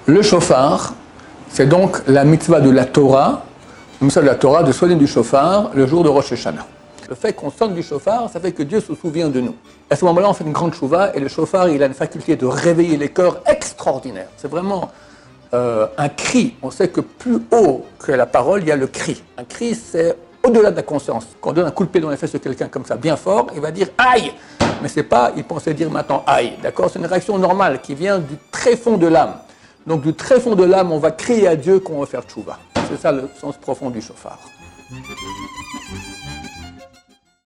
Le shofar, c'est donc la mitzvah de la Torah, de sonner du shofar le jour de Rosh Hashanah. Le fait qu'on sonne du shofar, ça fait que Dieu se souvient de nous. À ce moment-là, on fait une grande chouva et le shofar, il a une faculté de réveiller les cœurs extraordinaire. C'est vraiment un cri. On sait que plus haut que la parole, il y a le cri. Un cri, c'est au-delà de la conscience. Quand on donne un coup de pied dans les fesses de quelqu'un comme ça, bien fort, il va dire « aïe ». Mais c'est pas, il pensait dire maintenant « aïe ». D'accord ? C'est une réaction normale qui vient du très fond de l'âme. Donc du très fond de l'âme, on va crier à Dieu qu'on va faire tchouva. C'est ça le sens profond du shofar.